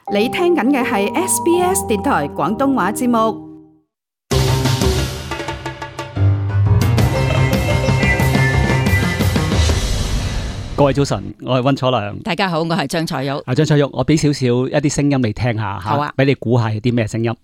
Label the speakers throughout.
Speaker 1: 你聽緊嘅係 SBS 電台廣東話節目。
Speaker 2: 各位早晨，我係溫楚良。
Speaker 3: 大家好，我係張彩玉。
Speaker 2: 張彩玉，我俾少少一啲聲音你聽下吓，
Speaker 3: 好啊，
Speaker 2: 俾你估下係啲咩聲音。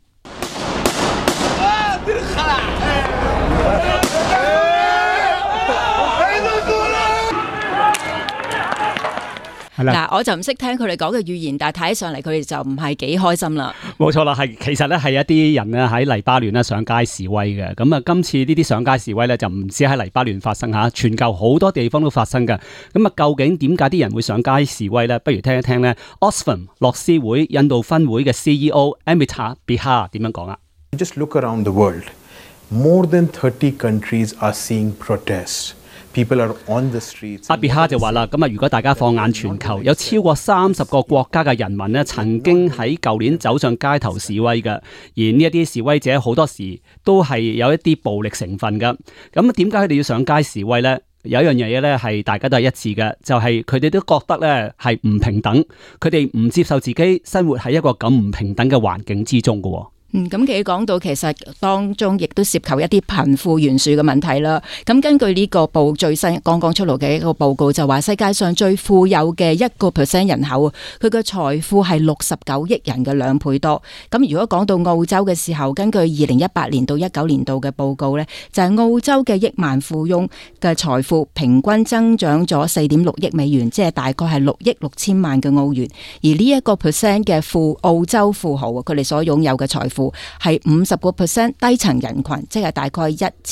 Speaker 3: 嗱，我就唔識聽佢哋講嘅語言，但係睇起上嚟佢哋就唔係幾開心啦。
Speaker 2: 冇錯啦，其實咧係一啲人咧喺黎巴嫩咧上街示威嘅。咁啊，今次呢啲上街示威咧就唔止喺黎巴嫩發生吓，全球好多地方都發生嘅。咁啊，究竟點解啲人會上街示威咧？不如聽一聽咧 Oxfam 樂施會印度分會嘅 CEO Amita Bihar 點樣講啊
Speaker 4: Just look around the world. More than 30 countries are seeing protests.People are on the streets.
Speaker 2: 阿比哈就話啦，咁啊，如果大家放眼全球，有超過30個國家嘅人民咧，曾經喺舊年走上街頭示威嘅，而呢一啲示威者好多時都係有一啲暴力成分嘅。咁點解佢哋要上街示威咧？有一樣嘢咧係大家都係一致嘅，就係佢哋都覺得咧係唔平等，佢哋唔接受自己生活喺一個咁唔平等嘅環境之中嘅。
Speaker 3: 咁佢講到其實當中亦都涉及一啲貧富懸殊嘅問題啦。咁根據呢個最新剛剛出爐嘅一個報告就話，世界上最富有嘅1% 人口，佢嘅財富係69億人嘅2倍多。咁如果講到澳洲嘅時候，根據2018年到19年度嘅報告呢，就係澳洲嘅億萬富翁嘅財富平均增長咗4.6億美元，即係大概係6億6千萬嘅澳元。而呢1% 嘅澳洲富豪，佢哋所擁有嘅財富係50% 低層人群，即係大概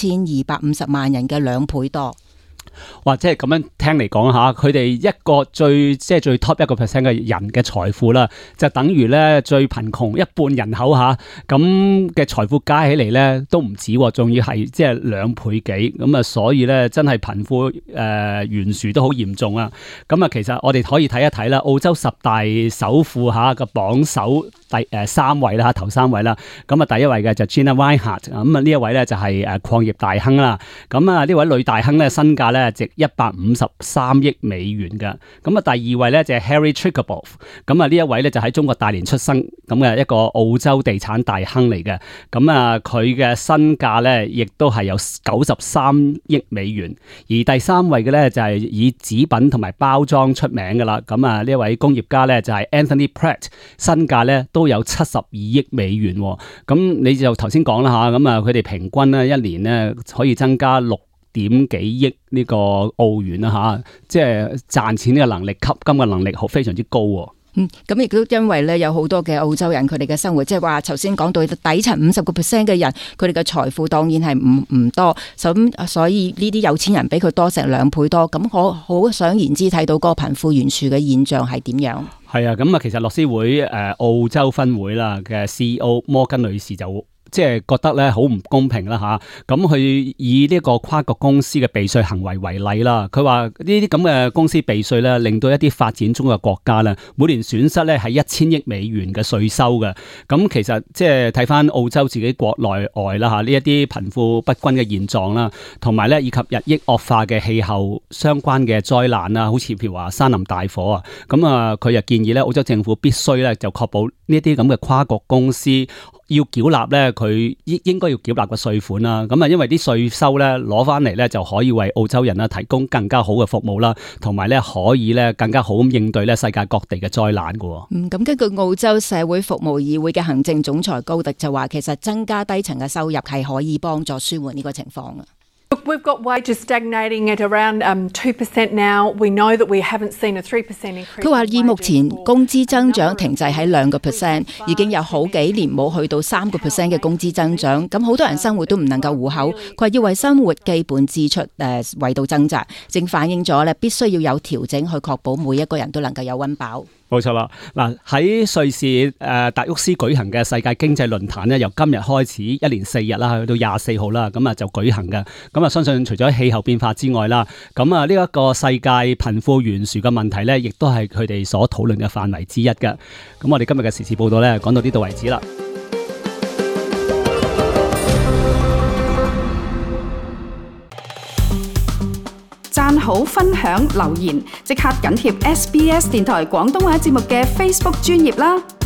Speaker 3: 1250萬人嘅2倍多。
Speaker 2: 或者係咁樣聽嚟講下，佢哋一個最 top 1% 嘅人嘅財富啦，就等於咧最貧窮一半人口吓，咁嘅財富加起嚟咧都唔止，仲要係即係2倍幾，咁啊，所以咧真係貧富懸殊都好嚴重啊！咁啊，其實我哋可以睇一睇啦，澳洲10大首富吓嘅榜首第3位啦，頭3位啦，咁啊第一位嘅就 Gina Rinehart， 咁啊呢一位咧就係礦業大亨啦，咁啊呢位女大亨咧身價咧值153億美元嘅，咁啊第二位咧就係 Harry Triguboff， 咁啊呢一位咧就喺中國大連出生咁嘅一個澳洲地產大亨嚟嘅，咁啊佢嘅身價咧亦都係有93億美元，而第3位嘅咧就係以紙品同埋包裝出名噶啦，咁啊呢一位工業家咧就係 Anthony Pratt， 身價咧都有72億美元，咁你就頭先講啦吓，咁啊佢哋平均咧一年咧可以增加6點幾億呢個澳元啦吓，即係賺錢呢個能力、吸金嘅能力非常之高。
Speaker 3: 咁亦都因為咧有好多嘅澳洲人佢哋嘅生活，即係話頭先講到底層50% 嘅人，佢哋嘅財富當然係唔多，所以呢啲有錢人比佢多成2倍多。咁我好想言之睇到嗰個貧富懸殊嘅現象係點樣？係啊，
Speaker 2: 咁啊，其實樂施會澳洲分會啦嘅 CEO 摩根女士就即係覺得咧好唔公平啦吓，咁佢以呢個跨國公司嘅避稅行為為例啦，佢話呢啲咁嘅公司避稅咧，令到一啲發展中嘅國家咧，每年損失咧係1000億美元嘅稅收嘅。咁其實即係睇翻澳洲自己國內外啦吓，呢一啲貧富不均嘅現狀啦，同埋咧以及日益惡化嘅氣候相關嘅災難啦，好似譬如話山林大火啊，咁啊佢又建議咧澳洲政府必須咧就確保呢啲咁嘅跨國公司要繳納咧，佢應該要繳納個稅款啦。咁啊，因為啲稅收咧攞翻嚟咧，就可以為澳洲人啦提供更加好嘅服務啦，同埋咧可以咧更加好咁應對咧世界各地嘅災難嘅。
Speaker 3: 咁根據澳洲社會服務議會嘅行政總裁高迪就話，其實增加低層嘅收入係可以幫助舒緩呢個情況嘅。
Speaker 5: Look, we've got wages stagnating at around 2% now. We know that we haven't seen a 3% increase.
Speaker 3: 佢話以目前工資增長停滯喺2%，已經有好幾年冇去到3% 嘅工資增長。咁好多人生活都唔能夠糊口，佢話要為生活基本支出為到掙扎，正反映咗咧必須要有調整去確保每一個人都能夠有溫飽。
Speaker 2: 冇錯啦，嗱喺瑞士達沃斯舉行嘅世界經濟論壇咧，由今日開始1連4日啦，去到24號啦，咁啊就舉行嘅。咁啊，相信除咗氣候變化之外啦，咁啊呢一個世界貧富懸殊嘅問題咧，亦都係佢哋所討論嘅範圍之一嘅。咁我哋今日嘅時事報道咧，講到呢度為止啦。
Speaker 1: 讚好、分享、留言，即刻緊貼SBS 電台廣東話節目嘅 Facebook 專頁啦！